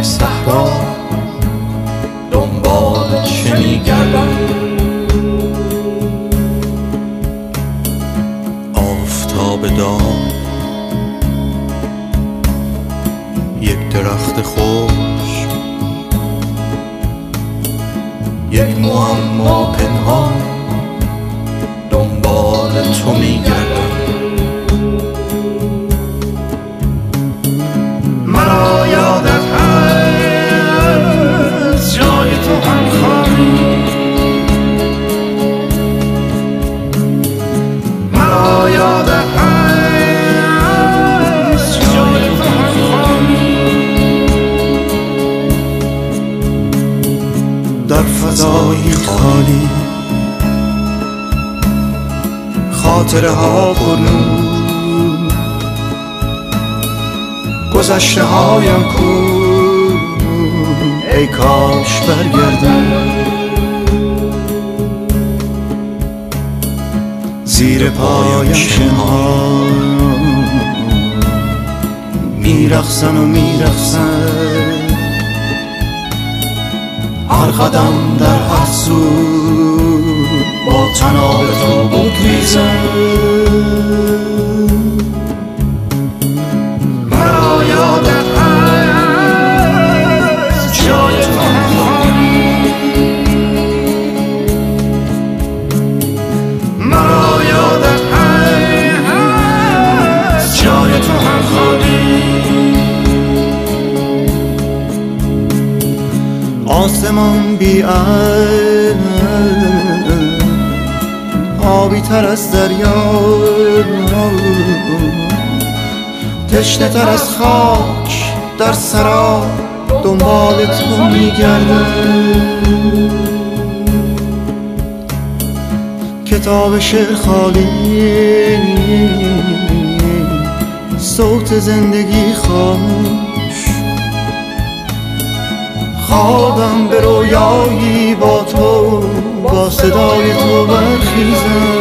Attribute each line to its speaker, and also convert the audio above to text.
Speaker 1: یک صحرا دنبال چه میگردم؟ آفتاب داغ، یک درخت خوش، یک معما پنهان دنبال تو میگردم. مرا یادت هست جای تو هم خواهی، مرا یادت هست جای تو هم خواهی. در فضایی خالی خاطره ها پر نور، گذشته هایم کو، ای کاش برگردم. زیر پایم شنها میرقصن و میرقصن، هر قدم در هر سو با طناب تو بگریزم. مرا یادت هست جای تو هم خواهی، مرا یادت هست جای تو هم خواهی. آسمان بی آبی تر از دریا، تشنه تر از خاک در سرا دنبال تو میگردم. کتاب شعر خالی، صوت زندگی خاموش، خوابم به رویایی با تو، با صدای تو برخیزم.